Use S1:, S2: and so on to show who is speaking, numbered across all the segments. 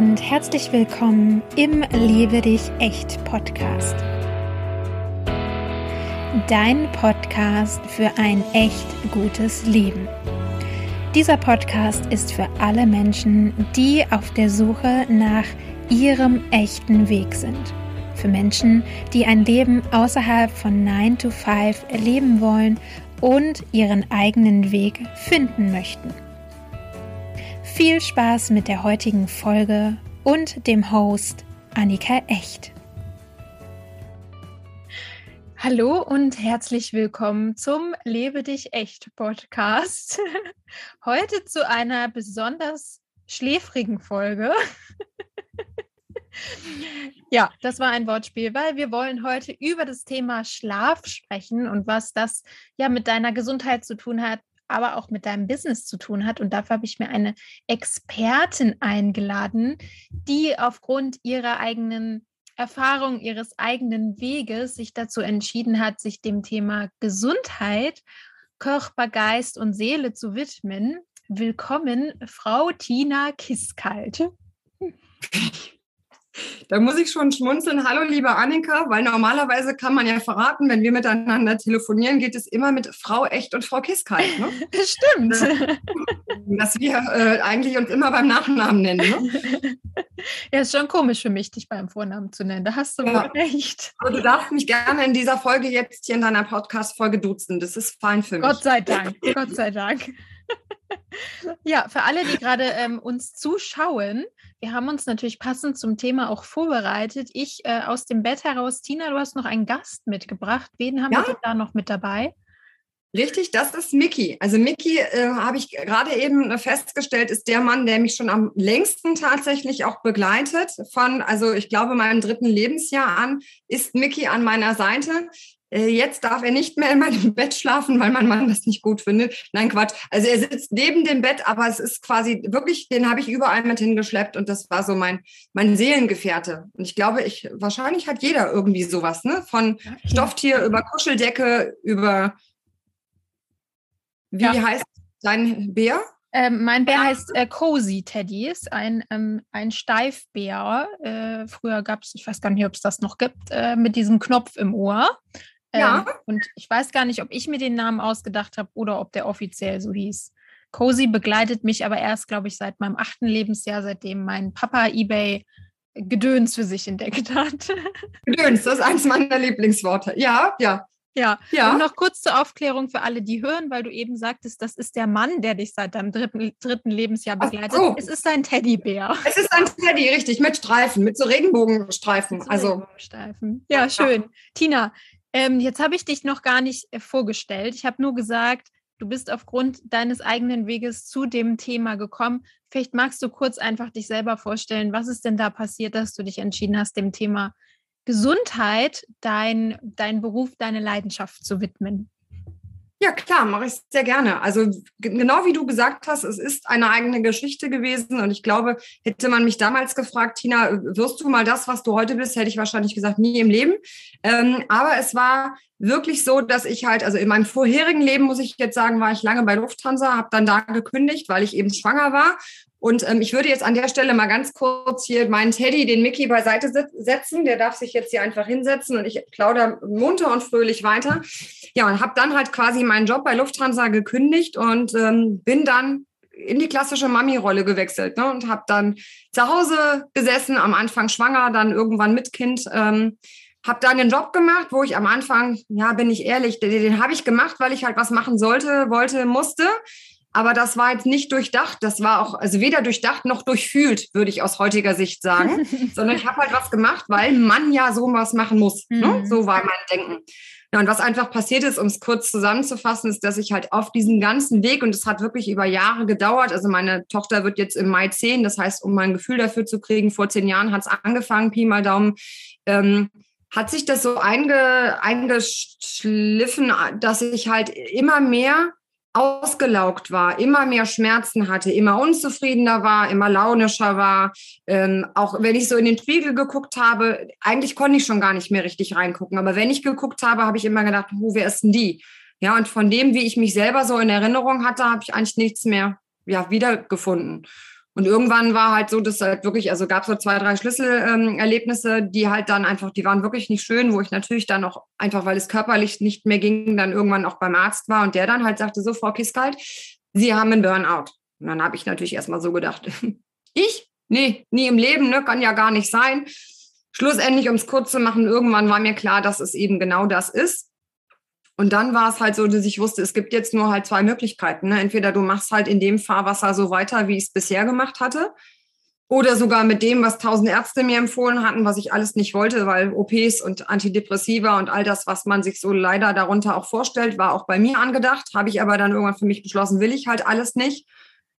S1: und herzlich willkommen im Liebe dich echt Podcast. Dein Podcast für ein echt gutes Leben. Dieser Podcast ist für alle Menschen, die auf der Suche nach ihrem echten Weg sind. Für Menschen, die ein Leben außerhalb von 9 to 5 leben wollen und ihren eigenen Weg finden möchten. Viel Spaß mit der heutigen Folge und dem Host Annika Echt. Hallo und herzlich willkommen zum Lebe dich echt Podcast. Heute zu einer besonders schläfrigen Folge. Ja, das war ein Wortspiel, weil wir wollen heute über das Thema Schlaf sprechen und was das ja mit deiner Gesundheit zu tun hat, aber auch mit deinem Business zu tun hat. Und dafür habe ich mir eine Expertin eingeladen, die aufgrund ihrer eigenen Erfahrung, ihres eigenen Weges sich dazu entschieden hat, sich dem Thema Gesundheit, Körper, Geist und Seele zu widmen. Willkommen, Frau Tina Kiskalt.
S2: Da muss ich schon schmunzeln. Hallo, liebe Annika, weil normalerweise kann man ja verraten, wenn wir miteinander telefonieren, geht es immer mit Frau Echt und Frau Kiskalt. Ne?
S1: Stimmt.
S2: Dass wir eigentlich uns immer beim Nachnamen nennen. Ne?
S1: Ja, ist schon komisch für mich, dich beim Vornamen zu nennen. Da hast du wohl recht.
S2: Aber du darfst mich gerne in dieser Folge jetzt hier in deiner Podcast-Folge duzen. Das ist fein für mich.
S1: Gott sei Dank, Gott sei Dank. Ja, für alle, die gerade uns zuschauen, wir haben uns natürlich passend zum Thema auch vorbereitet. Ich aus dem Bett heraus, Tina, du hast noch einen Gast mitgebracht. Wen haben wir denn da noch mit dabei?
S2: Richtig, das ist Micky. Also Micky, habe ich gerade eben festgestellt, ist der Mann, der mich schon am längsten tatsächlich auch begleitet. Also ich glaube, meinem 3. Lebensjahr an ist Micky an meiner Seite. Jetzt darf er nicht mehr in meinem Bett schlafen, weil mein Mann das nicht gut findet. Nein, Quatsch. Also er sitzt neben dem Bett, aber es ist quasi wirklich, den habe ich überall mit hingeschleppt und das war so mein Seelengefährte. Und ich glaube, wahrscheinlich hat jeder irgendwie sowas, ne? Von Stofftier über Kuscheldecke, über, wie heißt dein Bär?
S1: Mein Bär heißt Cozy Teddy, ist ein Steifbär. Früher gab es, ich weiß gar nicht, ob es das noch gibt, mit diesem Knopf im Ohr. Und ich weiß gar nicht, ob ich mir den Namen ausgedacht habe oder ob der offiziell so hieß. Cozy begleitet mich aber erst, glaube ich, seit meinem 8. Lebensjahr, seitdem mein Papa eBay Gedöns für sich entdeckt hat.
S2: Gedöns, das ist eins meiner Lieblingsworte. Ja.
S1: Und noch kurz zur Aufklärung für alle, die hören, weil du eben sagtest, das ist der Mann, der dich seit deinem dritten Lebensjahr begleitet. So. Es ist ein Teddybär.
S2: Es ist ein Teddy, richtig, mit Streifen, mit so Regenbogenstreifen.
S1: Regenbogenstreifen. Ja, schön. Ja. Tina, jetzt habe ich dich noch gar nicht vorgestellt. Ich habe nur gesagt, du bist aufgrund deines eigenen Weges zu dem Thema gekommen. Vielleicht magst du kurz einfach dich selber vorstellen, was ist denn da passiert, dass du dich entschieden hast, dem Thema Gesundheit, dein Beruf, deine Leidenschaft zu widmen?
S2: Ja, klar, mache ich sehr gerne. Also genau wie du gesagt hast, es ist eine eigene Geschichte gewesen und ich glaube, hätte man mich damals gefragt, Tina, wirst du mal das, was du heute bist, hätte ich wahrscheinlich gesagt, nie im Leben. Aber es war wirklich so, dass ich halt, also in meinem vorherigen Leben, muss ich jetzt sagen, war ich lange bei Lufthansa, habe dann da gekündigt, weil ich eben schwanger war. Und ich würde jetzt an der Stelle mal ganz kurz hier meinen Teddy, den Micky, beiseite setzen. Der darf sich jetzt hier einfach hinsetzen und ich plaudere munter und fröhlich weiter. Ja, und habe dann halt quasi meinen Job bei Lufthansa gekündigt und bin dann in die klassische Mami-Rolle gewechselt, ne? Und habe dann zu Hause gesessen, am Anfang schwanger, dann irgendwann mit Kind. Habe dann den Job gemacht, wo ich am Anfang, ja, bin ich ehrlich, den habe ich gemacht, weil ich halt was machen sollte, wollte, musste. Aber das war jetzt nicht durchdacht. Das war auch, also weder durchdacht noch durchfühlt, würde ich aus heutiger Sicht sagen. Sondern ich habe halt was gemacht, weil man ja so was machen muss. Ne? So war mein Denken. Ja, und was einfach passiert ist, um es kurz zusammenzufassen, ist, dass ich halt auf diesem ganzen Weg, und es hat wirklich über Jahre gedauert, also meine Tochter wird jetzt im Mai 10, das heißt, um mein Gefühl dafür zu kriegen, vor 10 Jahren hat es angefangen, Pi mal Daumen, hat sich das so eingeschliffen, dass ich halt immer mehr ausgelaugt war, immer mehr Schmerzen hatte, immer unzufriedener war, immer launischer war. Auch wenn ich so in den Spiegel geguckt habe, eigentlich konnte ich schon gar nicht mehr richtig reingucken. Aber wenn ich geguckt habe, habe ich immer gedacht, wer ist denn die? Ja, und von dem, wie ich mich selber so in Erinnerung hatte, habe ich eigentlich nichts mehr wiedergefunden. Und irgendwann war halt so, dass halt wirklich, also gab es so 2, 3 Schlüsselerlebnisse, die halt dann einfach, die waren wirklich nicht schön, wo ich natürlich dann auch einfach, weil es körperlich nicht mehr ging, dann irgendwann auch beim Arzt war und der dann halt sagte, so, Frau Kiskalt, Sie haben einen Burnout. Und dann habe ich natürlich erstmal so gedacht, ich? Nee, nie im Leben, ne? Kann ja gar nicht sein. Schlussendlich, um es kurz zu machen, irgendwann war mir klar, dass es eben genau das ist. Und dann war es halt so, dass ich wusste, es gibt jetzt nur halt 2 Möglichkeiten. Ne? Entweder du machst halt in dem Fahrwasser so weiter, wie ich es bisher gemacht hatte, oder sogar mit dem, was 1000 Ärzte mir empfohlen hatten, was ich alles nicht wollte, weil OPs und Antidepressiva und all das, was man sich so leider darunter auch vorstellt, war auch bei mir angedacht. Habe ich aber dann irgendwann für mich beschlossen, will ich halt alles nicht.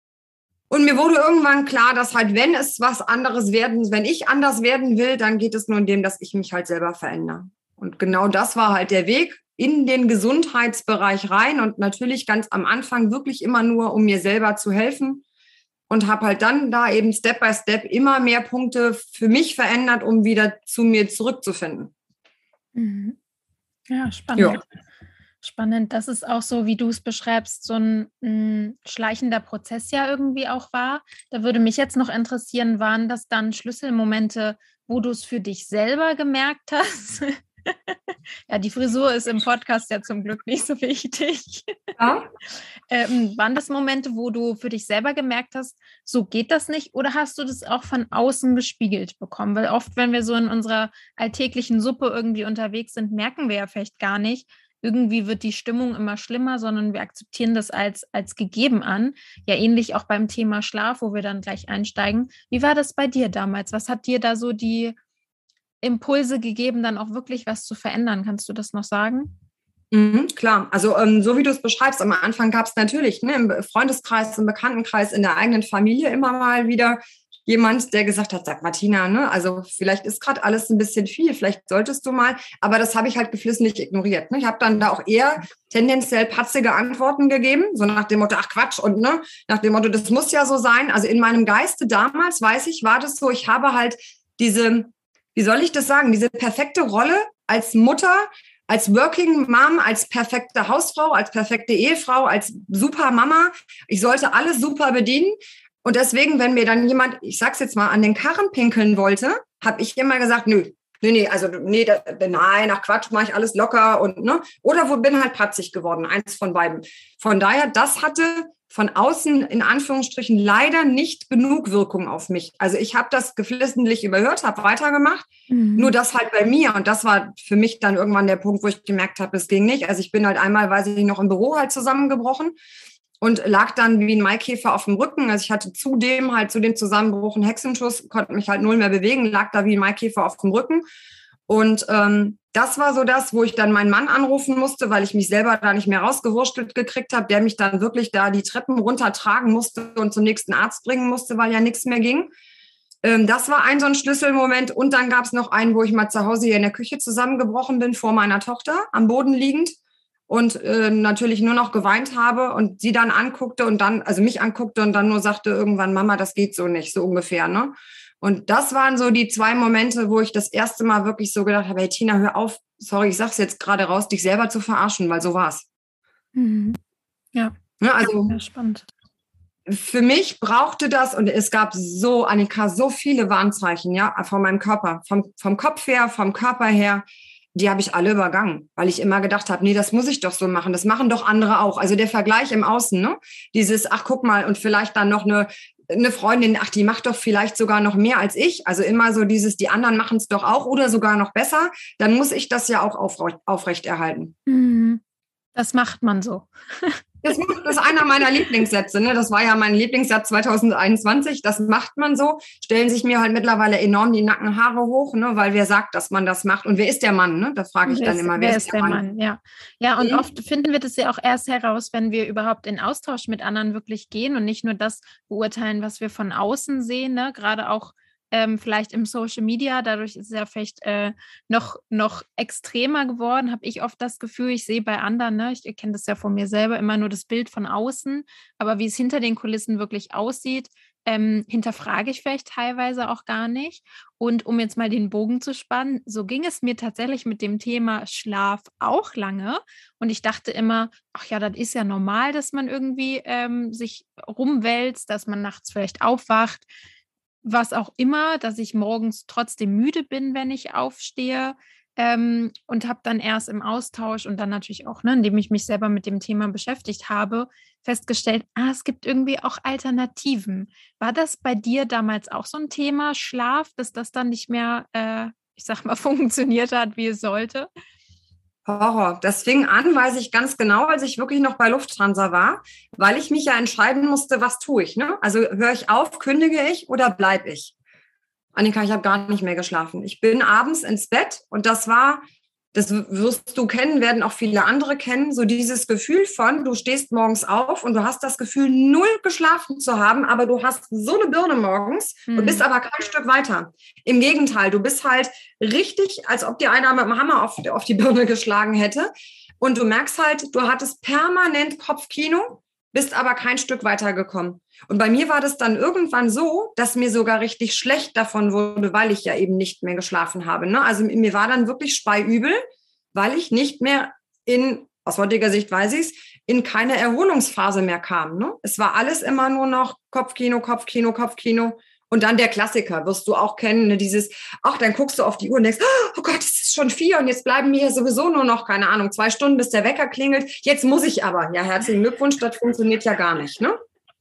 S2: Und mir wurde irgendwann klar, dass halt, wenn es was anderes werden, wenn ich anders werden will, dann geht es nur in dem, dass ich mich halt selber verändere. Und genau das war halt der Weg in den Gesundheitsbereich rein und natürlich ganz am Anfang wirklich immer nur, um mir selber zu helfen und habe halt dann da eben Step by Step immer mehr Punkte für mich verändert, um wieder zu mir zurückzufinden.
S1: Mhm. Ja, spannend. Ja. Spannend, dass es auch so, wie du es beschreibst, so ein schleichender Prozess ja irgendwie auch war. Da würde mich jetzt noch interessieren, waren das dann Schlüsselmomente, wo du es für dich selber gemerkt hast? Ja, die Frisur ist im Podcast ja zum Glück nicht so wichtig. Ja. Waren das Momente, wo du für dich selber gemerkt hast, so geht das nicht? Oder hast du das auch von außen gespiegelt bekommen? Weil oft, wenn wir so in unserer alltäglichen Suppe irgendwie unterwegs sind, merken wir ja vielleicht gar nicht, irgendwie wird die Stimmung immer schlimmer, sondern wir akzeptieren das als gegeben an. Ja, ähnlich auch beim Thema Schlaf, wo wir dann gleich einsteigen. Wie war das bei dir damals? Was hat dir da so die Impulse gegeben, dann auch wirklich was zu verändern? Kannst du das noch sagen?
S2: Klar, also so wie du es beschreibst, am Anfang gab es natürlich im Freundeskreis, im Bekanntenkreis, in der eigenen Familie immer mal wieder jemand, der gesagt hat, sag Martina, ne, also vielleicht ist gerade alles ein bisschen viel, vielleicht solltest du mal, aber das habe ich halt geflissentlich ignoriert. Ne? Ich habe dann da auch eher tendenziell patzige Antworten gegeben, so nach dem Motto, ach Quatsch, und ne, nach dem Motto, das muss ja so sein. Also in meinem Geiste damals, weiß ich, war das so, ich habe halt diese, wie soll ich das sagen, diese perfekte Rolle als Mutter, als Working Mom, als perfekte Hausfrau, als perfekte Ehefrau, als super Mama. Ich sollte alles super bedienen. Und deswegen, wenn mir dann jemand, ich sag's jetzt mal, an den Karren pinkeln wollte, habe ich immer gesagt, nein, ach Quatsch, mache ich alles locker und ne. Oder bin halt patzig geworden, eins von beiden. Von daher, das hatte von außen in Anführungsstrichen leider nicht genug Wirkung auf mich. Also ich habe das geflissentlich überhört, habe weitergemacht, nur das halt bei mir. Und das war für mich dann irgendwann der Punkt, wo ich gemerkt habe, es ging nicht. Also ich bin halt einmal, weiß ich noch, im Büro halt zusammengebrochen und lag dann wie ein Maikäfer auf dem Rücken. Also ich hatte zu dem Zusammenbruch einen Hexenschuss, konnte mich halt null mehr bewegen, lag da wie ein Maikäfer auf dem Rücken. Und das war so das, wo ich dann meinen Mann anrufen musste, weil ich mich selber da nicht mehr rausgewurstelt gekriegt habe, der mich dann wirklich da die Treppen runtertragen musste und zum nächsten Arzt bringen musste, weil ja nichts mehr ging. Das war so ein Schlüsselmoment. Und dann gab es noch einen, wo ich mal zu Hause hier in der Küche zusammengebrochen bin, vor meiner Tochter, am Boden liegend. Und natürlich nur noch geweint habe und sie dann anguckte und dann, also mich anguckte und dann nur sagte irgendwann, Mama, das geht so nicht, so ungefähr, ne? Und das waren so die 2 Momente, wo ich das erste Mal wirklich so gedacht habe, hey Tina, hör auf, sorry, ich sag's jetzt gerade raus, dich selber zu verarschen, weil so war's.
S1: Mhm. Ja.
S2: Ja, also
S1: ja, spannend.
S2: Für mich brauchte das, und es gab so, Annika, so viele Warnzeichen, ja, von meinem Körper, vom Kopf her, vom Körper her, die habe ich alle übergangen, weil ich immer gedacht habe, nee, das muss ich doch so machen, das machen doch andere auch. Also der Vergleich im Außen, ne? Dieses, ach guck mal, und vielleicht dann noch eine Freundin, ach, die macht doch vielleicht sogar noch mehr als ich. Also immer so dieses, die anderen machen es doch auch oder sogar noch besser. Dann muss ich das ja auch aufrechterhalten.
S1: Das macht man so.
S2: Das ist einer meiner Lieblingssätze. Ne? Das war ja mein Lieblingssatz 2021. Das macht man so. Stellen sich mir halt mittlerweile enorm die Nackenhaare hoch, ne? Weil wer sagt, dass man das macht? Und wer ist der Mann? Ne? Da frage ich dann immer,
S1: wer ist der Mann? Ja, ja, und oft finden wir das ja auch erst heraus, wenn wir überhaupt in Austausch mit anderen wirklich gehen und nicht nur das beurteilen, was wir von außen sehen. Ne? Gerade auch vielleicht im Social Media, dadurch ist es ja vielleicht noch extremer geworden, habe ich oft das Gefühl, ich sehe bei anderen, ne, ich erkenne das ja von mir selber, immer nur das Bild von außen, aber wie es hinter den Kulissen wirklich aussieht, hinterfrage ich vielleicht teilweise auch gar nicht. Und um jetzt mal den Bogen zu spannen, so ging es mir tatsächlich mit dem Thema Schlaf auch lange. Und ich dachte immer, ach ja, das ist ja normal, dass man irgendwie sich rumwälzt, dass man nachts vielleicht aufwacht, was auch immer, dass ich morgens trotzdem müde bin, wenn ich aufstehe. Und habe dann erst im Austausch und dann natürlich auch, ne, indem ich mich selber mit dem Thema beschäftigt habe, festgestellt, es gibt irgendwie auch Alternativen. War das bei dir damals auch so ein Thema, Schlaf, dass das dann nicht mehr, ich sag mal, funktioniert hat, wie es sollte?
S2: Horror. Das fing an, weiß ich ganz genau, als ich wirklich noch bei Lufthansa war, weil ich mich ja entscheiden musste, was tue ich. Ne? Also höre ich auf, kündige ich oder bleibe ich? Annika, ich habe gar nicht mehr geschlafen. Ich bin abends ins Bett und das wirst du kennen, werden auch viele andere kennen, so dieses Gefühl von, du stehst morgens auf und du hast das Gefühl, null geschlafen zu haben, aber du hast so eine Birne morgens und bist aber kein Stück weiter. Im Gegenteil, du bist halt richtig, als ob dir einer mit dem Hammer auf die Birne geschlagen hätte und du merkst halt, du hattest permanent Kopfkino, bist aber kein Stück weitergekommen. Und bei mir war das dann irgendwann so, dass mir sogar richtig schlecht davon wurde, weil ich ja eben nicht mehr geschlafen habe. Ne? Also mir war dann wirklich speiübel, weil ich nicht mehr aus heutiger Sicht weiß ich es, in keine Erholungsphase mehr kam. Ne? Es war alles immer nur noch Kopfkino, Kopfkino, Kopfkino. Und dann der Klassiker, wirst du auch kennen, ne? Dann guckst du auf die Uhr und denkst, oh Gott, es ist schon 4 und jetzt bleiben mir sowieso nur noch, keine Ahnung, 2 Stunden, bis der Wecker klingelt. Jetzt muss ich aber. Ja, herzlichen Glückwunsch, das funktioniert ja gar nicht, ne?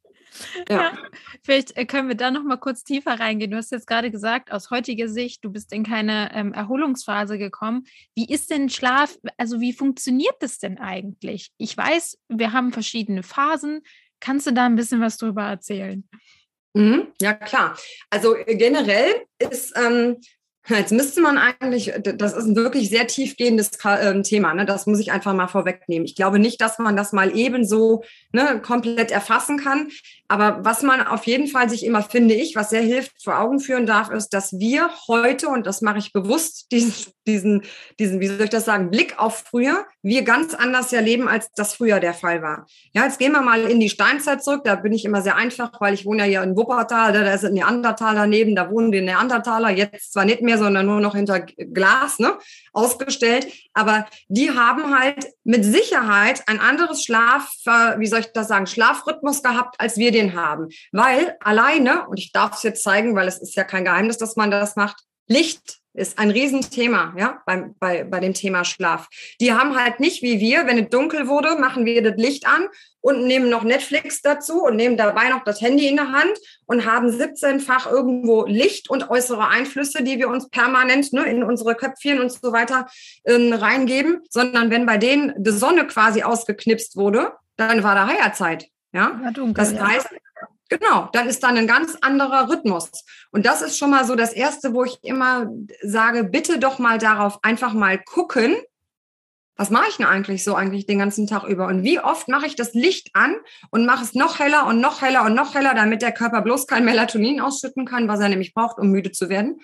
S1: Ja, vielleicht können wir da noch mal kurz tiefer reingehen. Du hast jetzt gerade gesagt, aus heutiger Sicht, du bist in keine Erholungsphase gekommen. Wie ist denn Schlaf, also wie funktioniert das denn eigentlich? Ich weiß, wir haben verschiedene Phasen. Kannst du da ein bisschen was drüber erzählen?
S2: Ja, klar. Also generell ist, jetzt müsste man eigentlich, das ist ein wirklich sehr tiefgehendes Thema, ne? Das muss ich einfach mal vorwegnehmen. Ich glaube nicht, dass man das mal ebenso komplett erfassen kann. Aber was man auf jeden Fall sich immer, finde ich, was sehr hilft, vor Augen führen darf, ist, dass wir heute, und das mache ich bewusst, diesen, wie soll ich das sagen, Blick auf früher, wir ganz anders ja leben, als das früher der Fall war. Ja, jetzt gehen wir mal in die Steinzeit zurück. Da bin ich immer sehr einfach, weil ich wohne ja hier in Wuppertal, da ist ein Neandertal daneben, da wohnen die Neandertaler, jetzt zwar nicht mehr, sondern nur noch hinter Glas, ne, ausgestellt. Aber die haben halt mit Sicherheit ein anderes Schlafrhythmus gehabt, als wir den haben. Weil alleine, und ich darf es jetzt zeigen, weil es ist ja kein Geheimnis, dass man das macht, Licht ist ein Riesenthema, ja, bei dem Thema Schlaf. Die haben halt nicht wie wir, wenn es dunkel wurde, machen wir das Licht an und nehmen noch Netflix dazu und nehmen dabei noch das Handy in der Hand und haben 17-fach irgendwo Licht und äußere Einflüsse, die wir uns permanent in unsere Köpfchen und so weiter reingeben, sondern wenn bei denen die Sonne quasi ausgeknipst wurde, dann war da Heierzeit. Ja, dunkel, das heißt, genau, dann ist dann ein ganz anderer Rhythmus. Und das ist schon mal so das Erste, wo ich immer sage, bitte doch mal darauf einfach mal gucken, was mache ich denn eigentlich den ganzen Tag über? Und wie oft mache ich das Licht an und mache es noch heller und noch heller und noch heller, damit der Körper bloß kein Melatonin ausschütten kann, was er nämlich braucht, um müde zu werden.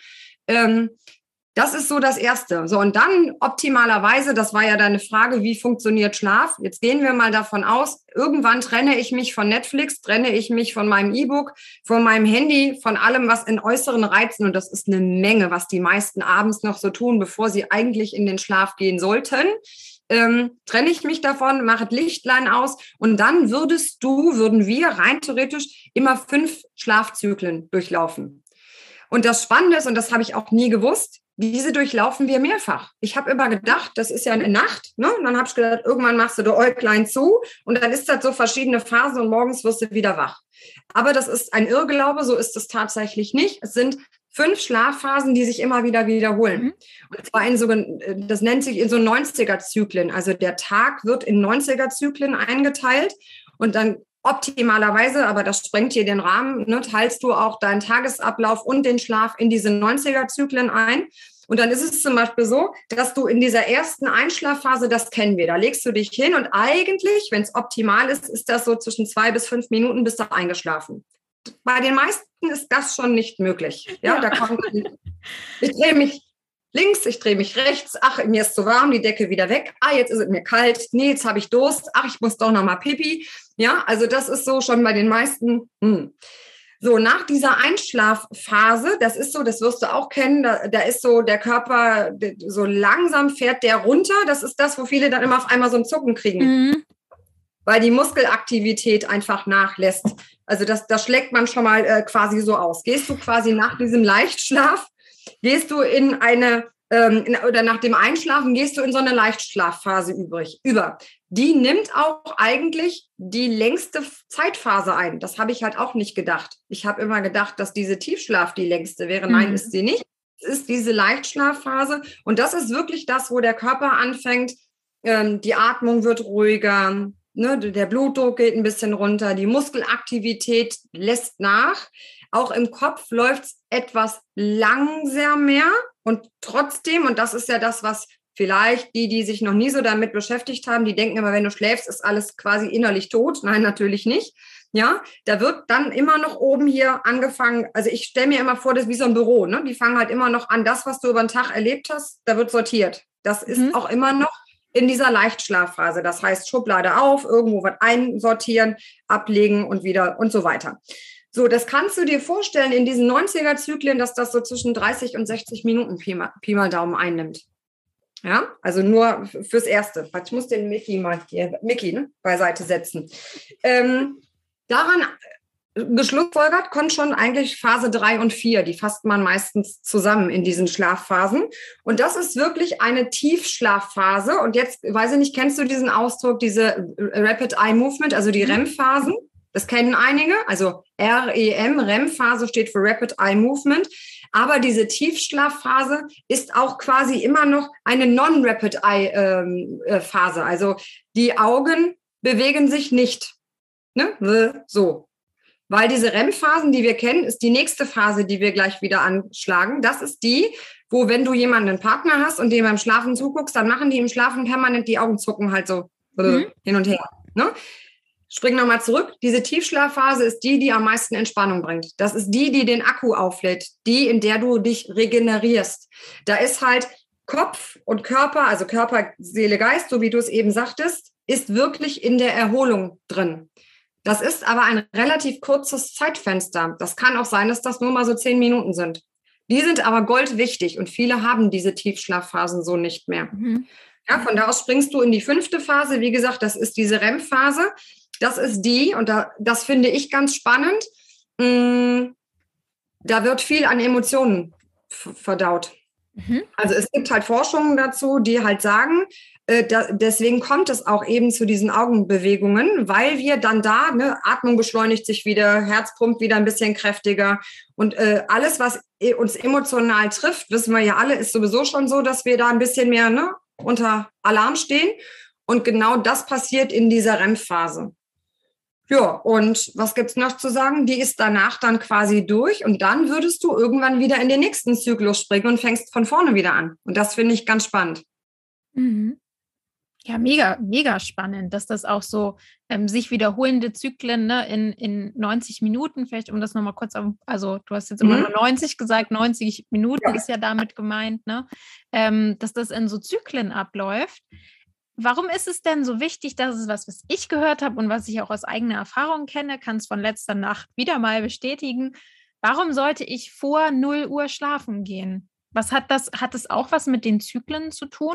S2: Das ist so das Erste. So, und dann optimalerweise, das war ja deine Frage, wie funktioniert Schlaf? Jetzt gehen wir mal davon aus, irgendwann trenne ich mich von Netflix, trenne ich mich von meinem E-Book, von meinem Handy, von allem, was in äußeren Reizen, und das ist eine Menge, was die meisten abends noch so tun, bevor sie eigentlich in den Schlaf gehen sollten. Trenne ich mich davon, mache Lichtlein aus und dann würden wir rein theoretisch immer 5 Schlafzyklen durchlaufen. Und das Spannende ist, und das habe ich auch nie gewusst, diese durchlaufen wir mehrfach. Ich habe immer gedacht, das ist ja eine Nacht, ne? Und dann habe ich gedacht, irgendwann machst du die Äuglein zu und dann ist das so verschiedene Phasen und morgens wirst du wieder wach. Aber das ist ein Irrglaube, so ist es tatsächlich nicht. Es sind 5 Schlafphasen, die sich immer wieder wiederholen. Und zwar das nennt sich in so 90er-Zyklen. Also der Tag wird in 90er-Zyklen eingeteilt und dann optimalerweise, aber das sprengt hier den Rahmen, teilst du auch deinen Tagesablauf und den Schlaf in diese 90er-Zyklen ein. Und dann ist es zum Beispiel so, dass du in dieser ersten Einschlafphase, das kennen wir, da legst du dich hin und eigentlich, wenn es optimal ist, ist das so zwischen 2 bis 5 Minuten bist du eingeschlafen. Bei den meisten ist das schon nicht möglich. Ja. Da kommt, ich drehe mich links, ich drehe mich rechts, ach, mir ist zu warm, die Decke wieder weg, jetzt ist es mir kalt, nee, jetzt habe ich Durst, ach, ich muss doch noch mal Pipi. Ja, also das ist so schon bei den meisten. So, nach dieser Einschlafphase, das ist so, das wirst du auch kennen, da ist so der Körper, so langsam fährt der runter. Das ist das, wo viele dann immer auf einmal so ein Zucken kriegen, weil die Muskelaktivität einfach nachlässt. Also das schlägt man schon mal quasi so aus. Gehst du quasi nach diesem Leichtschlaf, gehst du in eine, oder nach dem Einschlafen gehst du in so eine Leichtschlafphase über. Die nimmt auch eigentlich die längste Zeitphase ein. Das habe ich halt auch nicht gedacht. Ich habe immer gedacht, dass diese Tiefschlaf die längste wäre. Nein, ist sie nicht. Es ist diese Leichtschlafphase. Und das ist wirklich das, wo der Körper anfängt. Die Atmung wird ruhiger, ne? Der Blutdruck geht ein bisschen runter, die Muskelaktivität lässt nach. Auch im Kopf läuft es etwas langsamer und trotzdem, und das ist ja das, was vielleicht die sich noch nie so damit beschäftigt haben, die denken immer, wenn du schläfst, ist alles quasi innerlich tot. Nein, natürlich nicht. Ja, da wird dann immer noch oben hier angefangen, also ich stelle mir immer vor, das ist wie so ein Büro, ne? Die fangen halt immer noch an, das, was du über den Tag erlebt hast, da wird sortiert. Das ist auch immer noch in dieser Leichtschlafphase. Das heißt, Schublade auf, irgendwo was einsortieren, ablegen und wieder und so weiter. So, das kannst du dir vorstellen in diesen 90er-Zyklen, dass das so zwischen 30 und 60 Minuten Pi mal Daumen einnimmt. Ja, also nur fürs Erste. Ich muss den Mickey mal hier, beiseite setzen. Daran geschlussfolgert kommt schon eigentlich Phase 3 und 4. Die fasst man meistens zusammen in diesen Schlafphasen. Und das ist wirklich eine Tiefschlafphase. Und jetzt, weiß ich nicht, kennst du diesen Ausdruck, diese Rapid Eye Movement, also die REM-Phasen? Das kennen einige. Also REM, REM-Phase steht für Rapid Eye Movement. Aber diese Tiefschlafphase ist auch quasi immer noch eine Non-Rapid Eye Phase. Also die Augen bewegen sich nicht. Ne? So. Weil diese REM-Phasen, die wir kennen, ist die nächste Phase, die wir gleich wieder anschlagen. Das ist die, wo, wenn du jemanden, einen Partner hast und dem beim Schlafen zuguckst, dann machen die im Schlafen permanent die Augen zucken halt so hin und her. Ne? Spring nochmal zurück. Diese Tiefschlafphase ist die, die am meisten Entspannung bringt. Das ist die, die den Akku auflädt, die, in der du dich regenerierst. Da ist halt Kopf und Körper, also Körper, Seele, Geist, so wie du es eben sagtest, ist wirklich in der Erholung drin. Das ist aber ein relativ kurzes Zeitfenster. Das kann auch sein, dass das nur mal so 10 Minuten sind. Die sind aber goldwichtig und viele haben diese Tiefschlafphasen so nicht mehr. Ja, von da aus springst du in die 5. Phase. Wie gesagt, das ist diese REM-Phase. Das ist die, und das finde ich ganz spannend, da wird viel an Emotionen verdaut. Also es gibt halt Forschungen dazu, die halt sagen, deswegen kommt es auch eben zu diesen Augenbewegungen, weil wir dann da, ne, Atmung beschleunigt sich wieder, Herz pumpt wieder ein bisschen kräftiger und alles, was uns emotional trifft, wissen wir ja alle, ist sowieso schon so, dass wir da ein bisschen mehr, ne, unter Alarm stehen, und genau das passiert in dieser REM-Phase. Ja, und was gibt's noch zu sagen? Die ist danach dann quasi durch und dann würdest du irgendwann wieder in den nächsten Zyklus springen und fängst von vorne wieder an. Und das finde ich ganz spannend.
S1: Ja, mega, mega spannend, dass das auch so sich wiederholende Zyklen, ne, in 90 Minuten, vielleicht um das nochmal kurz, also du hast jetzt immer nur 90 gesagt, 90 Minuten ist ja damit gemeint, ne, dass das in so Zyklen abläuft. Warum ist es denn so wichtig, dass es was ich gehört habe und was ich auch aus eigener Erfahrung kenne, kann es von letzter Nacht wieder mal bestätigen? Warum sollte ich vor 0 Uhr schlafen gehen? Hat das auch was mit den Zyklen zu tun?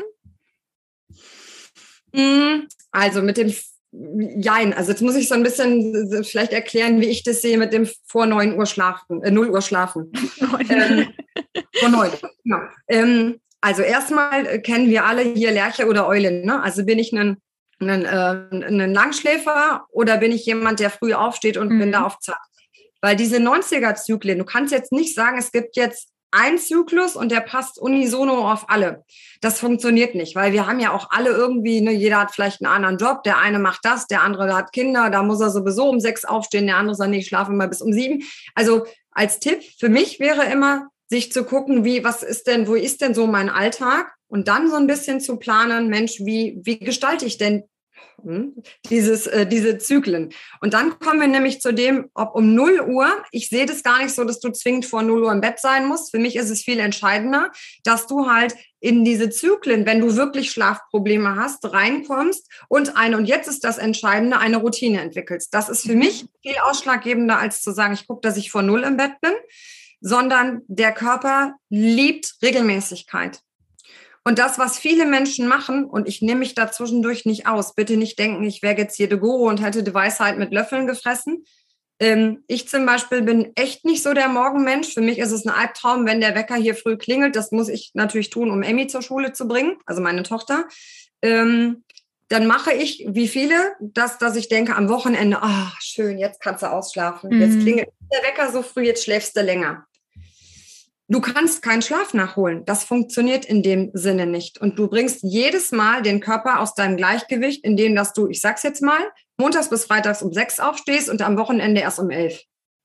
S2: Also mit dem Jein, also jetzt muss ich so ein bisschen vielleicht erklären, wie ich das sehe mit dem vor 9 Uhr schlafen, 0 Uhr schlafen. Vor 9, genau. Also erstmal kennen wir alle hier Lerche oder Eule, ne? Also bin ich ein Langschläfer oder bin ich jemand, der früh aufsteht und bin da auf Zeit? Weil diese 90er-Zyklen, du kannst jetzt nicht sagen, es gibt jetzt einen Zyklus und der passt unisono auf alle. Das funktioniert nicht, weil wir haben ja auch alle irgendwie, ne, jeder hat vielleicht einen anderen Job, der eine macht das, der andere hat Kinder, da muss er sowieso um 6 aufstehen, der andere sagt, nee, ich schlafe mal bis um 7. Also als Tipp für mich wäre immer, sich zu gucken, wo ist denn so mein Alltag? Und dann so ein bisschen zu planen, Mensch, wie gestalte ich denn Diese Zyklen. Und dann kommen wir nämlich zu dem, ob um 0 Uhr, ich sehe das gar nicht so, dass du zwingend vor 0 Uhr im Bett sein musst. Für mich ist es viel entscheidender, dass du halt in diese Zyklen, wenn du wirklich Schlafprobleme hast, reinkommst und jetzt ist das Entscheidende, eine Routine entwickelst. Das ist für mich viel ausschlaggebender, als zu sagen, ich gucke, dass ich vor 0 im Bett bin, sondern der Körper liebt Regelmäßigkeit. Und das, was viele Menschen machen, und ich nehme mich da zwischendurch nicht aus, bitte nicht denken, ich wäre jetzt hier der Guru und hätte die Weisheit mit Löffeln gefressen. Ich zum Beispiel bin echt nicht so der Morgenmensch. Für mich ist es ein Albtraum, wenn der Wecker hier früh klingelt. Das muss ich natürlich tun, um Emmy zur Schule zu bringen, also meine Tochter. Dann mache ich, wie viele, dass ich denke am Wochenende, schön, jetzt kannst du ausschlafen. Jetzt klingelt der Wecker so früh, jetzt schläfst du länger. Du kannst keinen Schlaf nachholen. Das funktioniert in dem Sinne nicht. Und du bringst jedes Mal den Körper aus deinem Gleichgewicht, indem dass du, ich sag's jetzt mal, montags bis freitags um 6 aufstehst und am Wochenende erst um 11.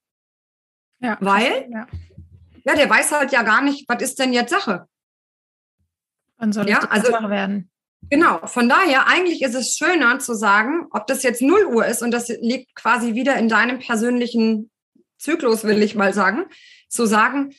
S2: Ja. Weil, der weiß halt ja gar nicht, was ist denn jetzt Sache?
S1: Wann soll ich wach werden?
S2: Genau, von daher, eigentlich ist es schöner zu sagen, ob das jetzt 0 Uhr ist und das liegt quasi wieder in deinem persönlichen Zyklus, will ich mal sagen, zu sagen,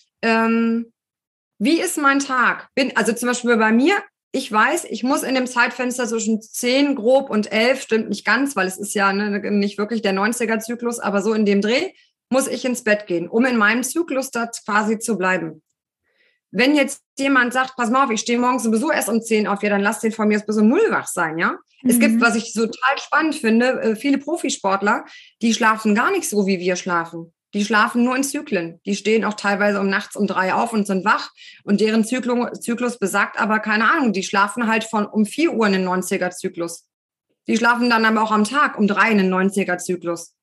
S2: wie ist mein Tag? Also zum Beispiel bei mir, ich weiß, ich muss in dem Zeitfenster zwischen 10 grob und 11, stimmt nicht ganz, weil es ist ja nicht wirklich der 90er-Zyklus, aber so in dem Dreh muss ich ins Bett gehen, um in meinem Zyklus da quasi zu bleiben. Wenn jetzt jemand sagt, pass mal auf, ich stehe morgens sowieso erst um 10 auf, ja, dann lass den von mir bis um 0 wach sein, ja? Es gibt, was ich so total spannend finde, viele Profisportler, die schlafen gar nicht so, wie wir schlafen. Die schlafen nur in Zyklen. Die stehen auch teilweise nachts um 3 auf und sind wach. Und deren Zyklus besagt aber, keine Ahnung, die schlafen halt um 4 Uhr einen 90er-Zyklus. Die schlafen dann aber auch am Tag um 3 einen 90er-Zyklus.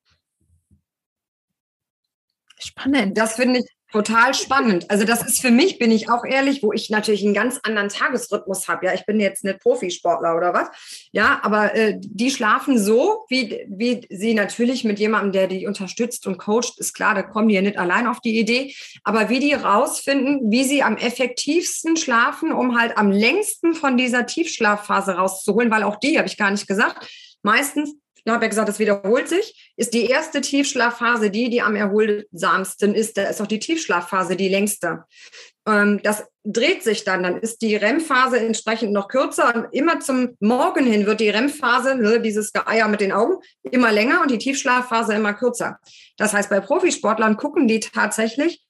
S1: Spannend.
S2: Das finde ich total spannend. Also das ist für mich, bin ich auch ehrlich, wo ich natürlich einen ganz anderen Tagesrhythmus habe. Ja, ich bin jetzt nicht Profisportler oder was. Ja, aber die schlafen so, wie sie natürlich mit jemandem, der die unterstützt und coacht, ist klar, da kommen die ja nicht allein auf die Idee. Aber wie die rausfinden, wie sie am effektivsten schlafen, um halt am längsten von dieser Tiefschlafphase rauszuholen, weil auch die, habe ich gar nicht gesagt, meistens, ich habe ja gesagt, es wiederholt sich, ist die erste Tiefschlafphase die am erholsamsten ist. Da ist auch die Tiefschlafphase die längste. Das dreht sich dann ist die REM-Phase entsprechend noch kürzer und immer zum Morgen hin wird die REM-Phase, dieses Geeier mit den Augen, immer länger und die Tiefschlafphase immer kürzer. Das heißt, bei Profisportlern gucken die tatsächlich,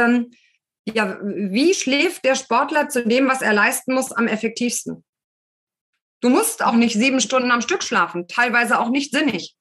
S2: wie schläft der Sportler zu dem, was er leisten muss, am effektivsten. Du musst auch nicht 7 Stunden am Stück schlafen, teilweise auch nicht sinnig.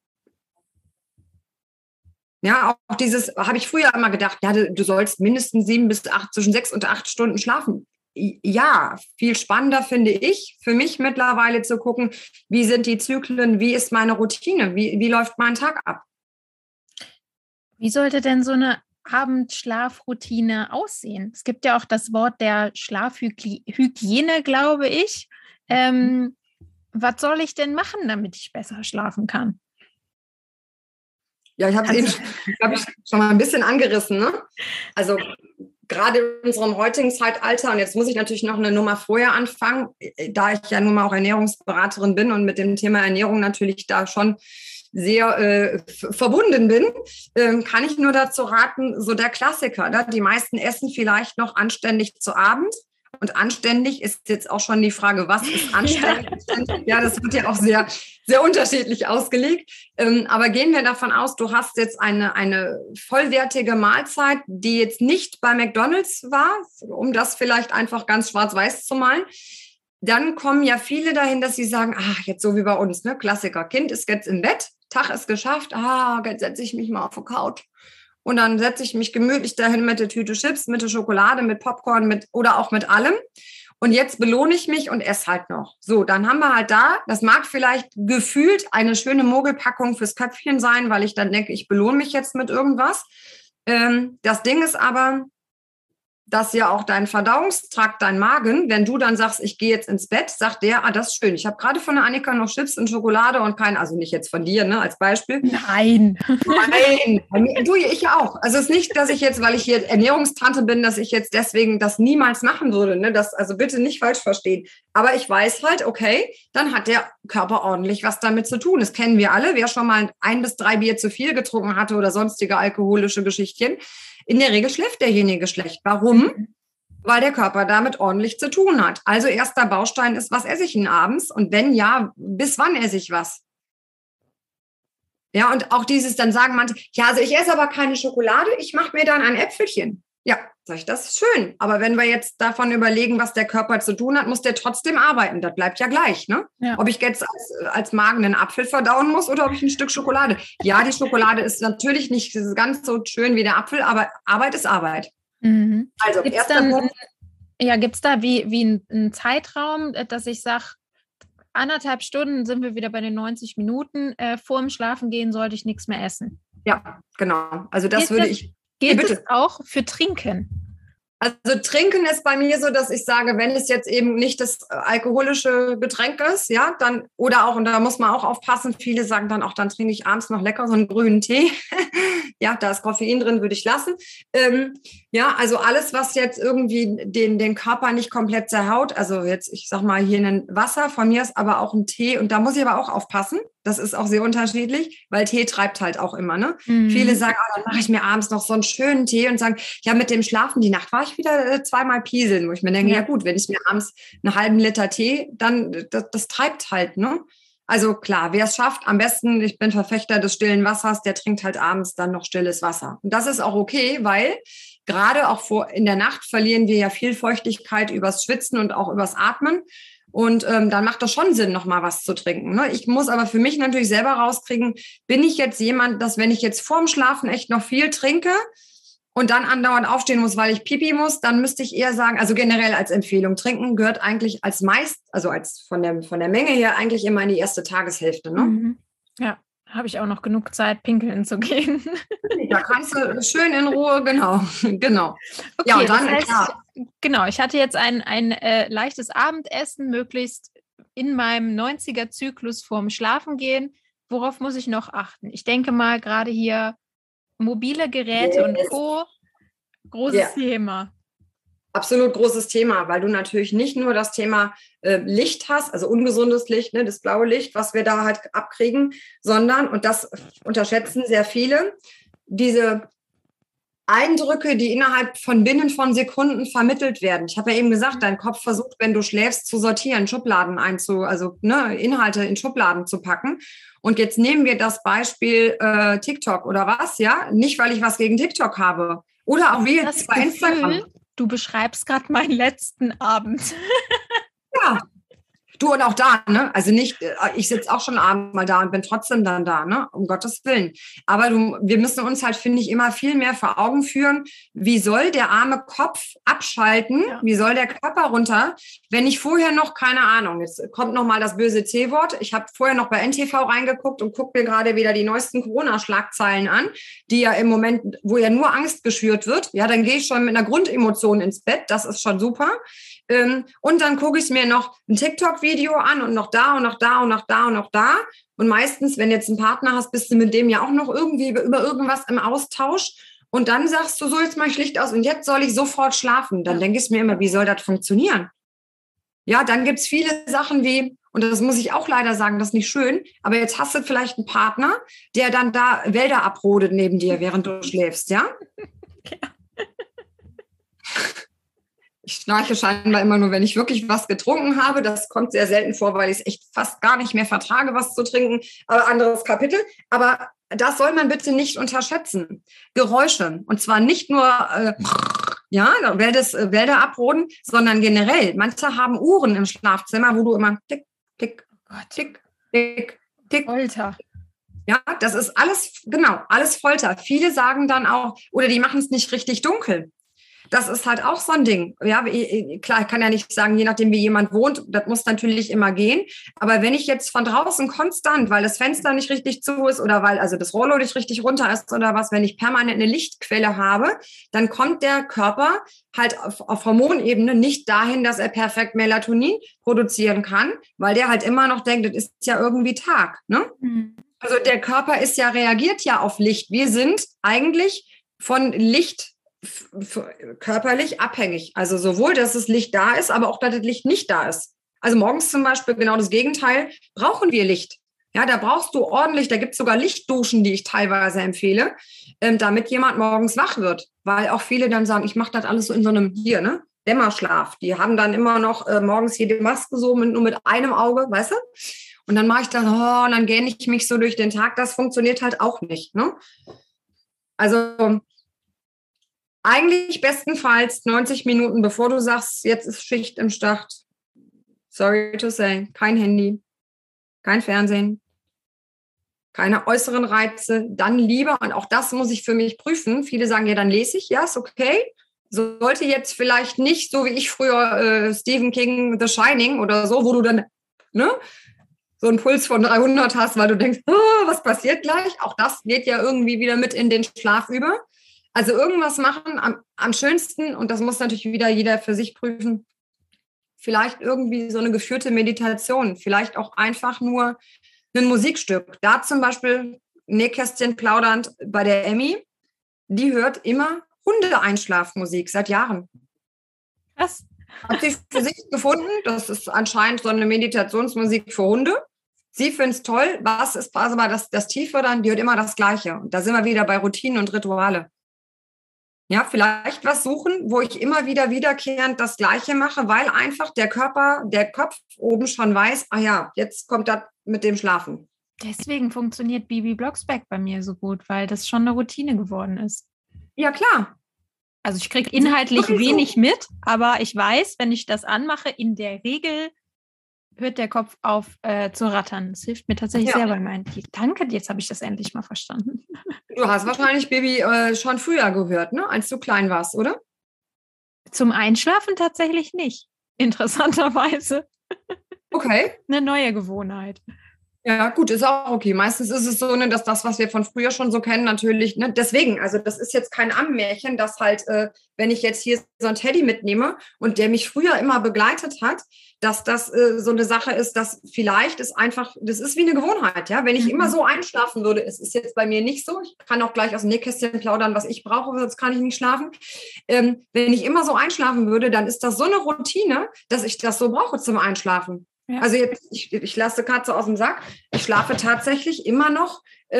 S2: Ja, auch dieses, habe ich früher immer gedacht, ja, du sollst mindestens 7 bis 8, zwischen 6 und 8 Stunden schlafen. Ja, viel spannender finde ich für mich mittlerweile zu gucken, wie sind die Zyklen, wie ist meine Routine, wie läuft mein Tag ab.
S1: Wie sollte denn so eine Abendschlafroutine aussehen? Es gibt ja auch das Wort der Schlafhygiene, glaube ich. Was soll ich denn machen, damit ich besser schlafen kann?
S2: Ja, ich habe es eben, glaube ich, schon mal ein bisschen angerissen. Ne? Also gerade in unserem heutigen Zeitalter, und jetzt muss ich natürlich noch eine Nummer vorher anfangen, da ich ja nun mal auch Ernährungsberaterin bin und mit dem Thema Ernährung natürlich da schon sehr verbunden bin, kann ich nur dazu raten, so der Klassiker. Ne? Die meisten essen vielleicht noch anständig zu Abend. Und anständig ist jetzt auch schon die Frage, was ist anständig? Ja, das wird ja auch sehr, sehr unterschiedlich ausgelegt. Aber gehen wir davon aus, du hast jetzt eine vollwertige Mahlzeit, die jetzt nicht bei McDonald's war, um das vielleicht einfach ganz schwarz-weiß zu malen. Dann kommen ja viele dahin, dass sie sagen, jetzt so wie bei uns, ne, Klassiker, Kind ist jetzt im Bett, Tag ist geschafft, jetzt setze ich mich mal auf die Couch. Und dann setze ich mich gemütlich dahin mit der Tüte Chips, mit der Schokolade, mit Popcorn, oder auch mit allem. Und jetzt belohne ich mich und esse halt noch. So, dann haben wir halt das mag vielleicht gefühlt eine schöne Mogelpackung fürs Köpfchen sein, weil ich dann denke, ich belohne mich jetzt mit irgendwas. Das Ding ist aber, dass ja auch dein Verdauungstrakt, dein Magen, wenn du dann sagst, ich gehe jetzt ins Bett, sagt der, das ist schön. Ich habe gerade von der Annika noch Chips und Schokolade und also nicht jetzt von dir, ne, als Beispiel.
S1: Nein.
S2: Nein, du, ich auch. Also es ist nicht, dass ich jetzt, weil ich hier Ernährungstante bin, dass ich jetzt deswegen das niemals machen würde, ne, das also bitte nicht falsch verstehen. Aber ich weiß halt, okay, dann hat der Körper ordentlich was damit zu tun. Das kennen wir alle. Wer schon mal 1 bis 3 Bier zu viel getrunken hatte oder sonstige alkoholische Geschichtchen, in der Regel schläft derjenige schlecht. Warum? Weil der Körper damit ordentlich zu tun hat. Also erster Baustein ist, was esse ich denn abends? Und wenn ja, bis wann esse ich was? Ja, und auch dieses, dann sagen manche, ja, also ich esse aber keine Schokolade, ich mache mir dann ein Äpfelchen. Ja, sag ich, das ist schön. Aber wenn wir jetzt davon überlegen, was der Körper zu tun hat, muss der trotzdem arbeiten. Das bleibt ja gleich, ne? Ja. Ob ich jetzt als Magen einen Apfel verdauen muss oder ob ich ein Stück Schokolade. Ja, die Schokolade ist natürlich nicht ganz so schön wie der Apfel, aber Arbeit ist Arbeit.
S1: Mhm. Also erster Punkt. Ja, gibt es da wie einen Zeitraum, dass ich sage, 1,5 Stunden sind wir wieder bei den 90 Minuten. Vor dem Schlafengehen sollte ich nichts mehr essen.
S2: Ja, genau. Also das würde ich...
S1: Geht es auch für Trinken?
S2: Also Trinken ist bei mir so, dass ich sage, wenn es jetzt eben nicht das alkoholische Getränk ist, ja, dann, oder auch, und da muss man auch aufpassen, viele sagen dann auch, dann trinke ich abends noch lecker so einen grünen Tee. Ja, da ist Koffein drin, würde ich lassen. Ja, also alles, was jetzt irgendwie den Körper nicht komplett zerhaut, also jetzt, ich sag mal, hier ein Wasser, von mir ist aber auch ein Tee, und da muss ich aber auch aufpassen. Das ist auch sehr unterschiedlich, weil Tee treibt halt auch immer, ne? Mhm. Viele sagen, dann mache ich mir abends noch so einen schönen Tee und sagen, ja, mit dem Schlafen, die Nacht war ich wieder 2-mal pieseln, wo ich mir denke, ja gut, wenn ich mir abends einen halben Liter Tee, dann, das treibt halt, ne? Also klar, wer es schafft, am besten, ich bin Verfechter des stillen Wassers, der trinkt halt abends dann noch stilles Wasser. Und das ist auch okay, weil gerade auch in der Nacht verlieren wir ja viel Feuchtigkeit übers Schwitzen und auch übers Atmen. Und dann macht das schon Sinn, noch mal was zu trinken. Ne? Ich muss aber für mich natürlich selber rauskriegen, bin ich jetzt jemand, dass wenn ich jetzt vorm Schlafen echt noch viel trinke und dann andauernd aufstehen muss, weil ich Pipi muss, dann müsste ich eher sagen, also generell als Empfehlung, trinken gehört eigentlich als von der Menge her eigentlich immer in die erste Tageshälfte. Ne?
S1: Mhm. Ja, habe ich auch noch genug Zeit, pinkeln zu gehen.
S2: Da kannst du schön in Ruhe, genau.
S1: Okay, ja, und dann, das heißt, genau, ich hatte jetzt ein leichtes Abendessen, möglichst in meinem 90er-Zyklus vorm Schlafengehen. Worauf muss ich noch achten? Ich denke mal, gerade hier mobile Geräte und Co. Großes Thema.
S2: Absolut großes Thema, weil du natürlich nicht nur das Thema Licht hast, also ungesundes Licht, ne, das blaue Licht, was wir da halt abkriegen, sondern, und das unterschätzen sehr viele, diese Eindrücke, die innerhalb binnen von Sekunden vermittelt werden. Ich habe ja eben gesagt, dein Kopf versucht, wenn du schläfst, zu sortieren, Schubladen Inhalte in Schubladen zu packen. Und jetzt nehmen wir das Beispiel TikTok oder was, ja? Nicht, weil ich was gegen TikTok habe. Oder auch wie jetzt bei Instagram.
S1: Du beschreibst gerade meinen letzten Abend.
S2: Ja. Du, und auch da, ne? Also nicht, ich sitze auch schon abends mal da und bin trotzdem dann da, ne? Um Gottes Willen. Aber wir müssen uns halt, finde ich, immer viel mehr vor Augen führen, wie soll der arme Kopf abschalten, wie soll der Körper runter, wenn ich vorher noch, keine Ahnung, jetzt kommt noch mal das böse C-Wort, ich habe vorher noch bei NTV reingeguckt und gucke mir gerade wieder die neuesten Corona-Schlagzeilen an, die ja im Moment, wo ja nur Angst geschürt wird, ja, dann gehe ich schon mit einer Grundemotion ins Bett, das ist schon super. Und dann gucke ich mir noch ein TikTok-Video an und noch da und noch da und noch da und noch da. Und meistens, wenn du jetzt einen Partner hast, bist du mit dem ja auch noch irgendwie über irgendwas im Austausch. Und dann sagst du so, jetzt mache ich Licht aus und jetzt soll ich sofort schlafen. Dann denke ich mir immer, wie soll das funktionieren? Ja, dann gibt es viele Sachen wie, und das muss ich auch leider sagen, das ist nicht schön, aber jetzt hast du vielleicht einen Partner, der dann da Wälder abrodet neben dir, während du schläfst, ja? Ja. Ich schnarche scheinbar immer nur, wenn ich wirklich was getrunken habe. Das kommt sehr selten vor, weil ich es echt fast gar nicht mehr vertrage, was zu trinken. Aber anderes Kapitel. Aber das soll man bitte nicht unterschätzen. Geräusche. Und zwar nicht nur, Wälder abroden, sondern generell. Manche haben Uhren im Schlafzimmer, wo du immer tick, tick, tick, tick, tick.
S1: Folter.
S2: Ja, das ist alles Folter. Viele sagen dann auch, oder die machen es nicht richtig dunkel. das ist halt auch so ein Ding. Ja, klar, ich kann ja nicht sagen, je nachdem, wie jemand wohnt, das muss natürlich immer gehen. Aber wenn ich jetzt von draußen konstant, weil das Fenster nicht richtig zu ist oder weil also das Rollo nicht richtig runter ist oder was, wenn ich permanent eine Lichtquelle habe, dann kommt der Körper halt auf Hormonebene nicht dahin, dass er perfekt Melatonin produzieren kann, weil der halt immer noch denkt, das ist ja irgendwie Tag, ne? Mhm. Also der Körper reagiert ja auf Licht. Wir sind eigentlich von Licht körperlich abhängig. Also sowohl, dass das Licht da ist, aber auch, dass das Licht nicht da ist. Also morgens zum Beispiel genau das Gegenteil, brauchen wir Licht. Ja, da brauchst du ordentlich, da gibt es sogar Lichtduschen, die ich teilweise empfehle, damit jemand morgens wach wird. Weil auch viele dann sagen, ich mache das alles so in so einem Dämmerschlaf. Die haben dann immer noch morgens jede Maske so nur mit einem Auge, weißt du? Und dann mache ich das, und dann gähne ich mich so durch den Tag. Das funktioniert halt auch nicht. Ne? Also eigentlich bestenfalls 90 Minuten, bevor du sagst, jetzt ist Schicht im Start. Sorry to say, kein Handy, kein Fernsehen, keine äußeren Reize. Dann lieber, und auch das muss ich für mich prüfen. Viele sagen, ja, dann lese ich. Ja, ist okay. Sollte jetzt vielleicht nicht, so wie ich früher Stephen King, The Shining oder so, wo du dann so einen Puls von 300 hast, weil du denkst, was passiert gleich? Auch das geht ja irgendwie wieder mit in den Schlaf über. Also irgendwas machen am schönsten, und das muss natürlich wieder jeder für sich prüfen, vielleicht irgendwie so eine geführte Meditation, vielleicht auch einfach nur ein Musikstück. Da zum Beispiel Nähkästchen plaudernd bei der Emmy, die hört immer Hunde-Einschlafmusik seit Jahren.
S1: Was?
S2: Hat sie für sich gefunden, das ist anscheinend so eine Meditationsmusik für Hunde. Sie findet es toll, was ist aber das Tiefe dann, die hört immer das Gleiche. Und da sind wir wieder bei Routinen und Rituale. Ja, vielleicht was suchen, wo ich immer wieder wiederkehrend das Gleiche mache, weil einfach der Kopf oben schon weiß, jetzt kommt das mit dem Schlafen.
S1: Deswegen funktioniert Bibi Blocksberg bei mir so gut, weil das schon eine Routine geworden ist.
S2: Ja, klar.
S1: Also ich kriege inhaltlich wenig mit, aber ich weiß, wenn ich das anmache, in der Regel hört der Kopf auf zu rattern. Das hilft mir tatsächlich sehr bei meinen Tief. Danke, jetzt habe ich das endlich mal verstanden.
S2: Du hast wahrscheinlich Bibi schon früher gehört, ne? Als du klein warst, oder?
S1: Zum Einschlafen tatsächlich nicht. Interessanterweise.
S2: Okay.
S1: Eine neue Gewohnheit.
S2: Ja, gut, ist auch okay. Meistens ist es so, dass das, was wir von früher schon so kennen, natürlich, deswegen, also das ist jetzt kein Ammenmärchen, dass halt, wenn ich jetzt hier so einen Teddy mitnehme und der mich früher immer begleitet hat, dass das so eine Sache ist, dass vielleicht ist einfach, das ist wie eine Gewohnheit, ja. Wenn ich immer so einschlafen würde, es ist jetzt bei mir nicht so, ich kann auch gleich aus dem Nähkästchen plaudern, was ich brauche, sonst kann ich nicht schlafen. Wenn ich immer so einschlafen würde, dann ist das so eine Routine, dass ich das so brauche zum Einschlafen. Ja. Also jetzt, ich lasse Katze aus dem Sack. Ich schlafe tatsächlich immer noch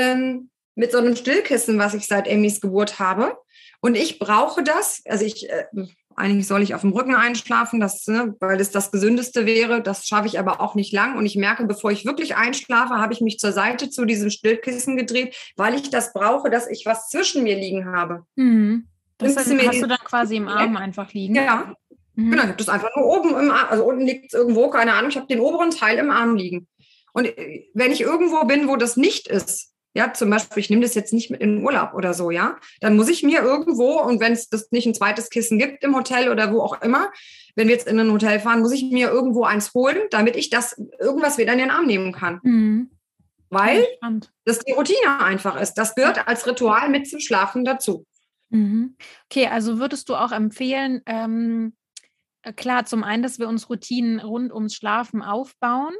S2: mit so einem Stillkissen, was ich seit Emmys Geburt habe. Und ich brauche das. Also eigentlich soll ich auf dem Rücken einschlafen, weil das Gesündeste wäre. Das schaffe ich aber auch nicht lang. Und ich merke, bevor ich wirklich einschlafe, habe ich mich zur Seite zu diesem Stillkissen gedreht, weil ich das brauche, dass ich was zwischen mir liegen habe.
S1: Mhm. Das hast du dann quasi im Arm einfach liegen?
S2: Ja. Genau, ich habe das einfach nur oben im Arm, also unten liegt es irgendwo, keine Ahnung, ich habe den oberen Teil im Arm liegen. Und wenn ich irgendwo bin, wo das nicht ist, ja, zum Beispiel, ich nehme das jetzt nicht mit in den Urlaub oder so, ja, dann muss ich mir irgendwo, und wenn es das nicht ein zweites Kissen gibt im Hotel oder wo auch immer, wenn wir jetzt in ein Hotel fahren, muss ich mir irgendwo eins holen, damit ich irgendwas wieder in den Arm nehmen kann. Mhm. Weil das die Routine einfach ist. Das gehört als Ritual mit zum Schlafen dazu.
S1: Mhm. Okay, also würdest du auch empfehlen, klar, zum einen, dass wir uns Routinen rund ums Schlafen aufbauen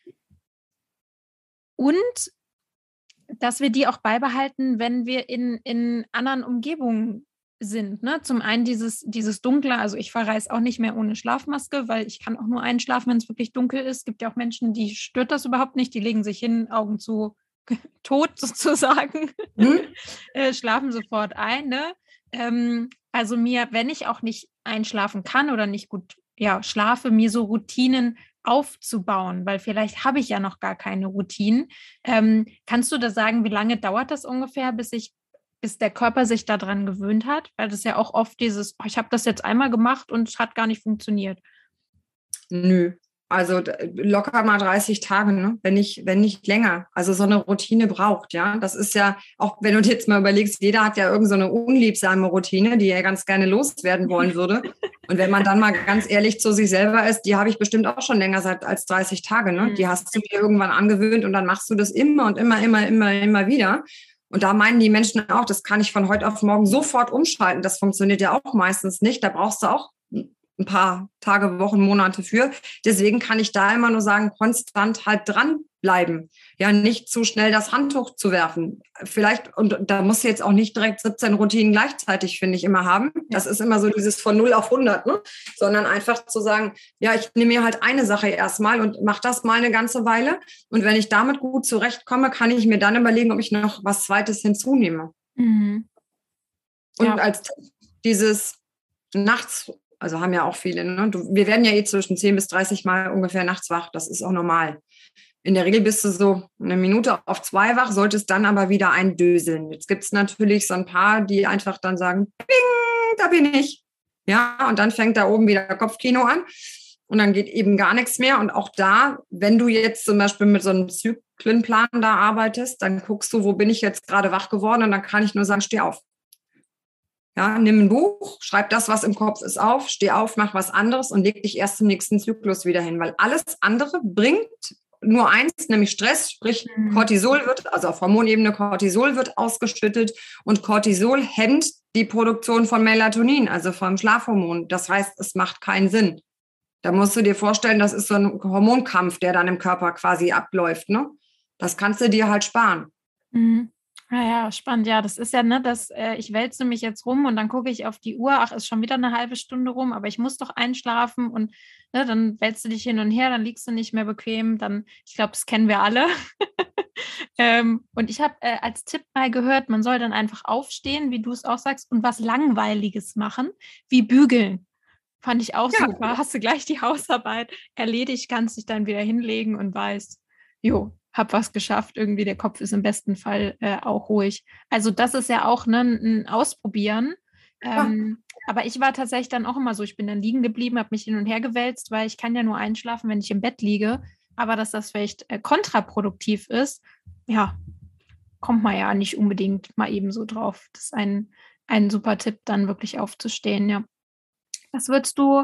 S1: und dass wir die auch beibehalten, wenn wir in anderen Umgebungen sind. Ne? Zum einen dieses Dunkle, also ich verreise auch nicht mehr ohne Schlafmaske, weil ich kann auch nur einschlafen, wenn es wirklich dunkel ist. Es gibt ja auch Menschen, die stört das überhaupt nicht, die legen sich hin, Augen zu, tot sozusagen, schlafen sofort ein. Ne? Also wenn ich auch nicht einschlafen kann oder nicht gut schlafe, mir so Routinen aufzubauen, weil vielleicht habe ich ja noch gar keine Routinen. Kannst du da sagen, wie lange dauert das ungefähr, bis der Körper sich daran gewöhnt hat? Weil das ja auch oft ich habe das jetzt einmal gemacht und es hat gar nicht funktioniert.
S2: Nö. Also locker mal 30 Tage, ne? Wenn nicht länger. Also so eine Routine braucht, ja. Das ist ja, auch wenn du dir jetzt mal überlegst, jeder hat ja irgend so eine unliebsame Routine, die er ganz gerne loswerden wollen würde. Und wenn man dann mal ganz ehrlich zu sich selber ist, die habe ich bestimmt auch schon länger als 30 Tage, ne? Die hast du dir irgendwann angewöhnt und dann machst du das immer und immer wieder. Und da meinen die Menschen auch, das kann ich von heute auf morgen sofort umschalten. Das funktioniert ja auch meistens nicht. Da brauchst du auch ein paar Tage, Wochen, Monate für. Deswegen kann ich da immer nur sagen, konstant halt dranbleiben. Ja, nicht zu schnell das Handtuch zu werfen. Vielleicht, und da musst du jetzt auch nicht direkt 17 Routinen gleichzeitig, finde ich, immer haben. Das ist immer so dieses von 0 auf 100, ne? Sondern einfach zu sagen, ja, ich nehme mir halt eine Sache erstmal und mache das mal eine ganze Weile. Und wenn ich damit gut zurechtkomme, kann ich mir dann überlegen, ob ich noch was Zweites hinzunehme. Mhm. Und als dieses nachts, also haben ja auch viele, ne? Wir werden ja zwischen 10 bis 30 Mal ungefähr nachts wach. Das ist auch normal. In der Regel bist du so 1 Minute auf 2 wach, solltest dann aber wieder eindöseln. Jetzt gibt es natürlich so ein paar, die einfach dann sagen, Bing, da bin ich. Ja, und dann fängt da oben wieder Kopfkino an und dann geht eben gar nichts mehr. Und auch da, wenn du jetzt zum Beispiel mit so einem Zyklenplan da arbeitest, dann guckst du, wo bin ich jetzt gerade wach geworden, und dann kann ich nur sagen, steh auf. Ja, nimm ein Buch, schreib das, was im Kopf ist, auf, steh auf, mach was anderes und leg dich erst zum nächsten Zyklus wieder hin, weil alles andere bringt nur eins, nämlich Stress, sprich Cortisol wird, also auf Hormonebene Cortisol wird ausgeschüttet, und Cortisol hemmt die Produktion von Melatonin, also vom Schlafhormon. Das heißt, es macht keinen Sinn. Da musst du dir vorstellen, das ist so ein Hormonkampf, der dann im Körper quasi abläuft, ne? Das kannst du dir halt sparen.
S1: Mhm. Ja, spannend. Ja, das ist ja, ne, ich wälze mich jetzt rum und dann gucke ich auf die Uhr, ach, ist schon wieder eine halbe Stunde rum, aber ich muss doch einschlafen, und ne, dann wälzt du dich hin und her, dann liegst du nicht mehr bequem, ich glaube, das kennen wir alle. Und ich habe als Tipp mal gehört, man soll dann einfach aufstehen, wie du es auch sagst, und was Langweiliges machen, wie bügeln. Fand ich auch super. Hast du gleich die Hausarbeit erledigt, kannst dich dann wieder hinlegen und weißt, jo, hab was geschafft, irgendwie der Kopf ist im besten Fall auch ruhig. Also das ist ja auch, ne, ein Ausprobieren. Aber ich war tatsächlich dann auch immer so, ich bin dann liegen geblieben, habe mich hin und her gewälzt, weil ich kann ja nur einschlafen, wenn ich im Bett liege. Aber dass das vielleicht kontraproduktiv ist, ja, kommt man ja nicht unbedingt mal eben so drauf. Das ist ein super Tipp, dann wirklich aufzustehen, ja. Was würdest du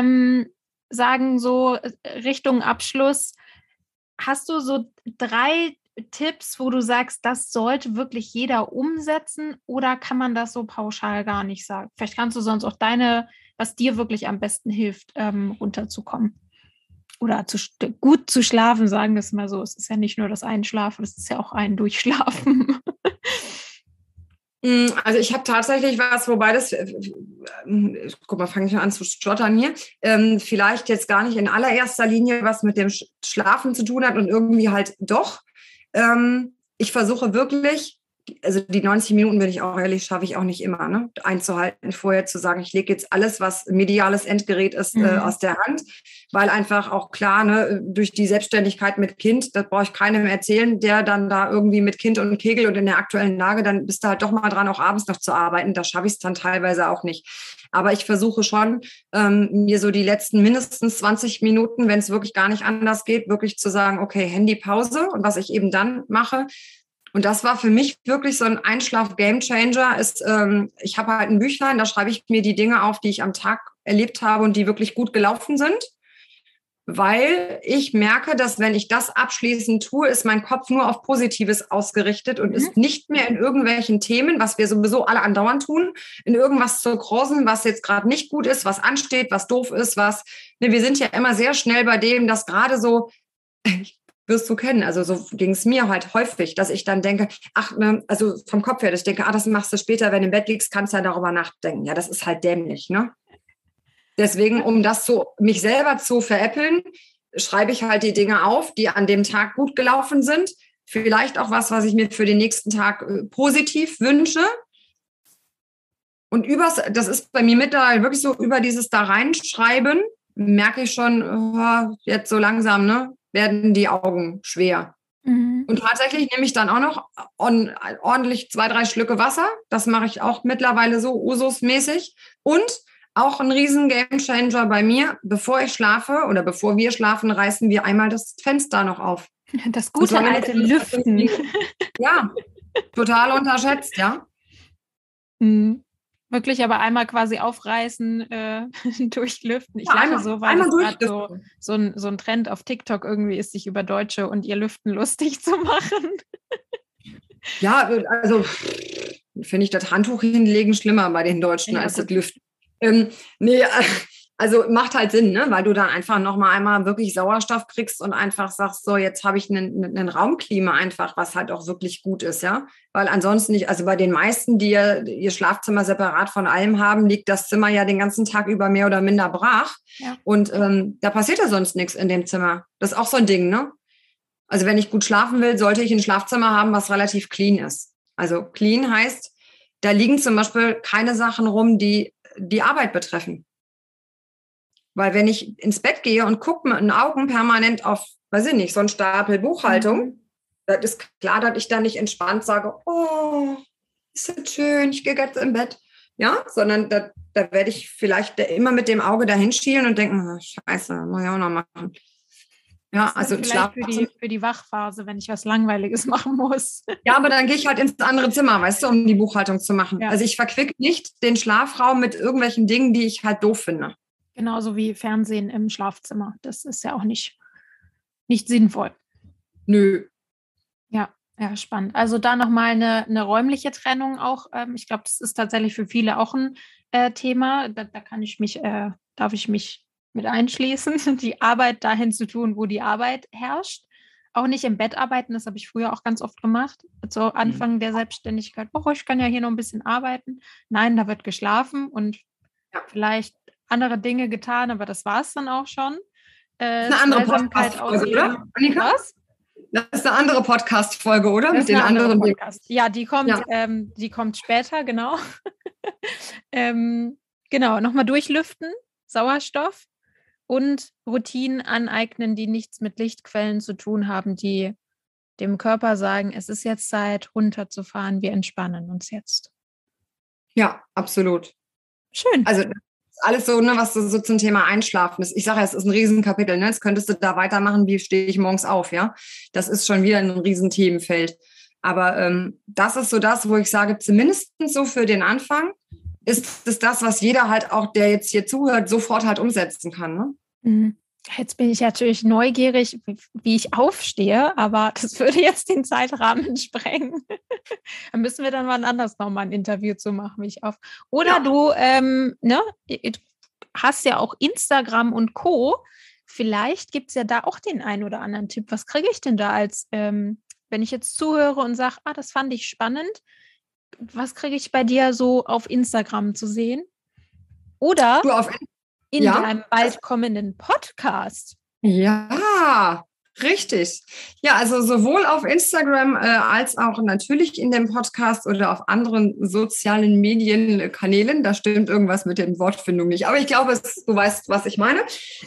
S1: sagen, so Richtung Abschluss? Hast du so 3 Tipps, wo du sagst, das sollte wirklich jeder umsetzen, oder kann man das so pauschal gar nicht sagen? Vielleicht kannst du sonst auch was dir wirklich am besten hilft, runterzukommen. Oder gut zu schlafen, sagen wir es mal so. Es ist ja nicht nur das Einschlafen, es ist ja auch ein Durchschlafen.
S2: Also ich habe tatsächlich was, wobei das, guck mal, fange ich mal an zu stottern hier, vielleicht jetzt gar nicht in allererster Linie was mit dem Schlafen zu tun hat und irgendwie halt doch. Ich versuche wirklich, also die 90 Minuten, bin ich auch ehrlich, schaffe ich auch nicht immer, ne, einzuhalten, vorher zu sagen, ich lege jetzt alles, was mediales Endgerät ist, aus der Hand, weil einfach auch klar, ne, durch die Selbstständigkeit mit Kind, das brauche ich keinem erzählen, der dann da irgendwie mit Kind und Kegel und in der aktuellen Lage, dann bist du halt doch mal dran, auch abends noch zu arbeiten, da schaffe ich es dann teilweise auch nicht. Aber ich versuche schon, mir so die letzten mindestens 20 Minuten, wenn es wirklich gar nicht anders geht, wirklich zu sagen, okay, Handypause, und was ich eben dann mache. Und das war für mich wirklich so ein Einschlaf-Gamechanger. Ich habe halt ein Büchlein, da schreibe ich mir die Dinge auf, die ich am Tag erlebt habe und die wirklich gut gelaufen sind. Weil ich merke, dass wenn ich das abschließend tue, ist mein Kopf nur auf Positives ausgerichtet und ist nicht mehr in irgendwelchen Themen, was wir sowieso alle andauernd tun, in irgendwas zu krauseln, was jetzt gerade nicht gut ist, was ansteht, was doof ist, wir sind ja immer sehr schnell bei dem, dass gerade so, wirst du kennen, also so ging es mir halt häufig, dass ich dann denke, also vom Kopf her, dass ich denke, das machst du später, wenn du im Bett liegst, kannst du ja darüber nachdenken. Ja, das ist halt dämlich, ne? Deswegen, um das so mich selber zu veräppeln, schreibe ich halt die Dinge auf, die an dem Tag gut gelaufen sind. Vielleicht auch was ich mir für den nächsten Tag positiv wünsche. Und das ist bei mir mittlerweile wirklich so, über dieses da reinschreiben, merke ich schon, jetzt so langsam, ne, werden die Augen schwer. Und tatsächlich nehme ich dann auch noch ordentlich 2, 3 Schlücke Wasser. Das mache ich auch mittlerweile so ususmäßig. Und auch ein riesen Gamechanger bei mir. Bevor ich schlafe oder bevor wir schlafen, reißen wir einmal das Fenster noch auf.
S1: Das gute alte Lüften.
S2: Ja, total unterschätzt, ja.
S1: Wirklich aber einmal quasi aufreißen, durchlüften. Ich
S2: Ja,
S1: lache so, weil das gerade so ein Trend auf TikTok irgendwie ist, sich über Deutsche und ihr Lüften lustig zu machen.
S2: Ja, also finde ich das Handtuch hinlegen schlimmer bei den Deutschen als das Lüften. Nee, also macht halt Sinn, ne? Weil du dann einfach nochmal einmal wirklich Sauerstoff kriegst und einfach sagst, so, jetzt habe ich einen Raumklima einfach, was halt auch wirklich gut ist, ja. Weil ansonsten nicht, also bei den meisten, die ja ihr Schlafzimmer separat von allem haben, liegt das Zimmer ja den ganzen Tag über mehr oder minder brach. Ja. Und da passiert ja sonst nichts in dem Zimmer. Das ist auch so ein Ding, ne? Also wenn ich gut schlafen will, sollte ich ein Schlafzimmer haben, was relativ clean ist. Also clean heißt, da liegen zum Beispiel keine Sachen rum, die die Arbeit betreffen. Weil wenn ich ins Bett gehe und gucke mit den Augen permanent auf, weiß ich nicht, so einen Stapel Buchhaltung, das ist klar, dass ich da nicht entspannt sage, oh, ist das schön, ich gehe jetzt im Bett. Ja, sondern da werde ich vielleicht immer mit dem Auge dahin schielen und denken, oh, scheiße, muss ich auch noch machen. Ja, also
S1: vielleicht für die Wachphase, wenn ich was Langweiliges machen muss.
S2: Ja, aber dann gehe ich halt ins andere Zimmer, weißt du, um die Buchhaltung zu machen. Ja. Also ich verquicke nicht den Schlafraum mit irgendwelchen Dingen, die ich halt doof finde.
S1: Genauso wie Fernsehen im Schlafzimmer. Das ist ja auch nicht sinnvoll.
S2: Nö.
S1: Ja, spannend. Also da nochmal eine räumliche Trennung auch. Ich glaube, das ist tatsächlich für viele auch ein Thema. Da darf ich mich mit einschließen, die Arbeit dahin zu tun, wo die Arbeit herrscht. Auch nicht im Bett arbeiten, das habe ich früher auch ganz oft gemacht. So Anfang der Selbstständigkeit, ich kann ja hier noch ein bisschen arbeiten. Nein, da wird geschlafen und vielleicht andere Dinge getan, aber das war es dann auch schon.
S2: Eine andere Podcast-Folge, oder? Annika? Was? Das ist eine andere Podcast-Folge, oder?
S1: Mit den anderen Podcast. Ja, die kommt später, genau. Genau, nochmal durchlüften, Sauerstoff und Routinen aneignen, die nichts mit Lichtquellen zu tun haben, die dem Körper sagen, es ist jetzt Zeit, runterzufahren, wir entspannen uns jetzt.
S2: Ja, absolut.
S1: Schön.
S2: Also alles so, ne, was so zum Thema Einschlafen ist. Ich sage ja, es ist ein Riesenkapitel, ne? Jetzt könntest du da weitermachen, wie stehe ich morgens auf, ja? Das ist schon wieder ein Riesenthemenfeld. Aber das ist so das, wo ich sage, zumindest so für den Anfang ist es das, was jeder halt auch, der jetzt hier zuhört, sofort halt umsetzen kann, ne?
S1: Jetzt bin ich natürlich neugierig, wie ich aufstehe, aber das würde jetzt den Zeitrahmen sprengen. Da müssen wir dann mal anders nochmal ein Interview zu machen, wie ich auf. Oder du hast ja auch Instagram und Co. Vielleicht gibt es ja da auch den einen oder anderen Tipp. Was kriege ich denn da als, wenn ich jetzt zuhöre und sage, das fand ich spannend, was kriege ich bei dir so auf Instagram zu sehen? Oder in deinem bald kommenden Podcast.
S2: Ja, richtig. Ja, also sowohl auf Instagram als auch natürlich in dem Podcast oder auf anderen sozialen Medienkanälen. Da stimmt irgendwas mit der Wortfindung nicht. Aber ich glaube, du weißt, was ich meine.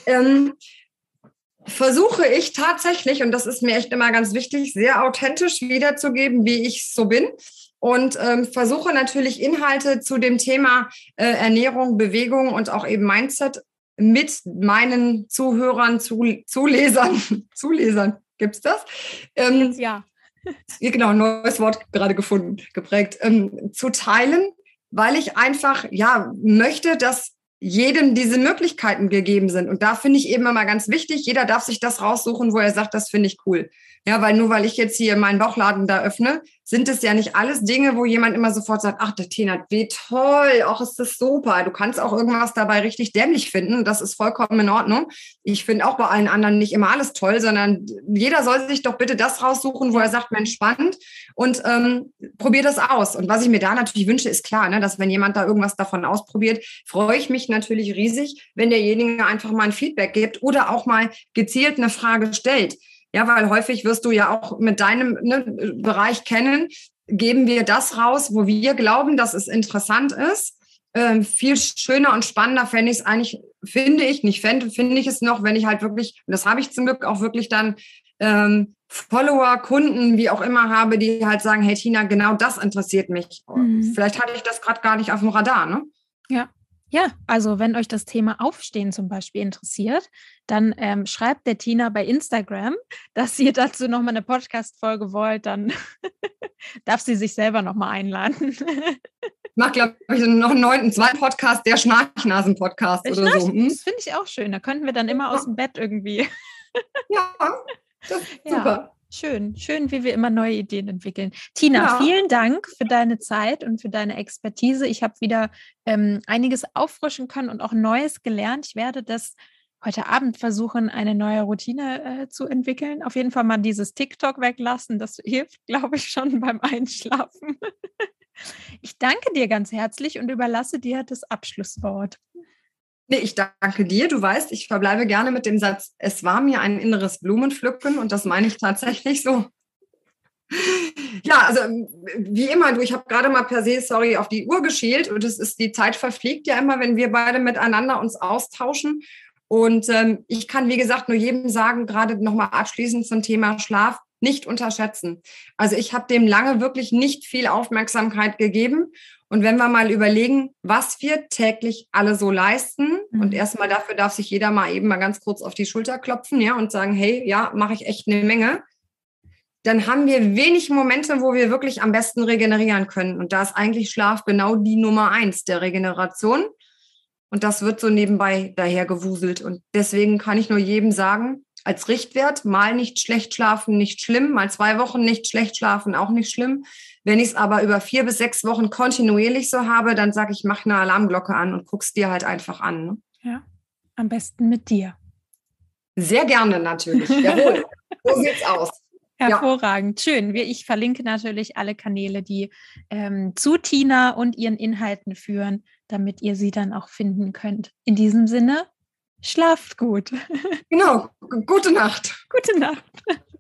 S2: Versuche ich tatsächlich, und das ist mir echt immer ganz wichtig, sehr authentisch wiederzugeben, wie ich so bin. Und versuche natürlich Inhalte zu dem Thema Ernährung, Bewegung und auch eben Mindset mit meinen Zuhörern, Zulesern, gibt's das?
S1: Ja.
S2: Genau, neues Wort gerade geprägt, zu teilen, weil ich einfach, möchte, dass jedem diese Möglichkeiten gegeben sind. Und da finde ich eben immer ganz wichtig, jeder darf sich das raussuchen, wo er sagt, das finde ich cool. Ja, weil nur weil ich jetzt hier meinen Bauchladen da öffne, sind es ja nicht alles Dinge, wo jemand immer sofort sagt, ach, der Tina, wie toll, auch ist das super. Du kannst auch irgendwas dabei richtig dämlich finden. Das ist vollkommen in Ordnung. Ich finde auch bei allen anderen nicht immer alles toll, sondern jeder soll sich doch bitte das raussuchen, wo er sagt, Mensch, spannend und probier das aus. Und was ich mir da natürlich wünsche, ist klar, ne, dass wenn jemand da irgendwas davon ausprobiert, freue ich mich natürlich riesig, wenn derjenige einfach mal ein Feedback gibt oder auch mal gezielt eine Frage stellt. Ja, weil häufig wirst du ja auch mit deinem Bereich kennen, geben wir das raus, wo wir glauben, dass es interessant ist. Viel schöner und spannender finde ich es noch, wenn ich halt wirklich, und das habe ich zum Glück auch wirklich dann Follower, Kunden, wie auch immer habe, die halt sagen, hey Tina, genau das interessiert mich. Vielleicht hatte ich das gerade gar nicht auf dem Radar, ne?
S1: Ja. Ja, also wenn euch das Thema Aufstehen zum Beispiel interessiert, dann schreibt der Tina bei Instagram, dass ihr dazu nochmal eine Podcast-Folge wollt, dann darf sie sich selber nochmal einladen.
S2: Ich mache, glaube ich, noch einen neuen, zweiten Podcast, der Schnarchnasen-Podcast oder so.
S1: Das finde ich auch schön. Da könnten wir dann immer aus dem Bett irgendwie.
S2: Ja, das ist
S1: Ja.
S2: super.
S1: Schön, wie wir immer neue Ideen entwickeln. Tina, vielen Dank für deine Zeit und für deine Expertise. Ich habe wieder einiges auffrischen können und auch Neues gelernt. Ich werde das heute Abend versuchen, eine neue Routine zu entwickeln. Auf jeden Fall mal dieses TikTok weglassen. Das hilft, glaube ich, schon beim Einschlafen. Ich danke dir ganz herzlich und überlasse dir das Abschlusswort.
S2: Nee, ich danke dir. Du weißt, ich verbleibe gerne mit dem Satz, es war mir ein inneres Blumenpflücken und das meine ich tatsächlich so. Ja, also wie immer, ich habe gerade mal per se, auf die Uhr geschielt und die Zeit verfliegt ja immer, wenn wir beide miteinander uns austauschen. Und ich kann, wie gesagt, nur jedem sagen, gerade nochmal abschließend zum Thema Schlaf, nicht unterschätzen. Also ich habe dem lange wirklich nicht viel Aufmerksamkeit gegeben. Und wenn wir mal überlegen, was wir täglich alle so leisten, und erstmal dafür darf sich jeder mal eben mal ganz kurz auf die Schulter klopfen, ja, und sagen, hey, ja, mache ich echt eine Menge, dann haben wir wenig Momente, wo wir wirklich am besten regenerieren können. Und da ist eigentlich Schlaf genau die Nummer 1 der Regeneration. Und das wird so nebenbei daher gewuselt. Und deswegen kann ich nur jedem sagen, als Richtwert, mal nicht schlecht schlafen, nicht schlimm, mal 2 Wochen nicht schlecht schlafen, auch nicht schlimm. Wenn ich es aber über 4 bis 6 Wochen kontinuierlich so habe, dann sage ich, mach eine Alarmglocke an und guck's dir halt einfach an. Ne?
S1: Ja, am besten mit dir.
S2: Sehr gerne natürlich. Jawohl, so sieht's aus.
S1: Hervorragend, ja. Schön. Ich verlinke natürlich alle Kanäle, die zu Tina und ihren Inhalten führen, damit ihr sie dann auch finden könnt. In diesem Sinne, schlaft gut.
S2: Genau, gute Nacht.
S1: Gute Nacht.